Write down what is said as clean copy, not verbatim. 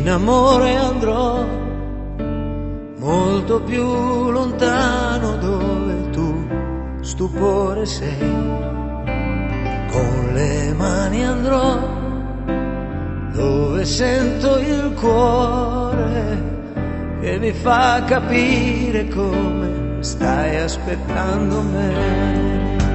in amore andrò molto più lontano, dove tu stupore sei. Con le mani andrò dove sento il cuore che mi fa capire come stai aspettando me.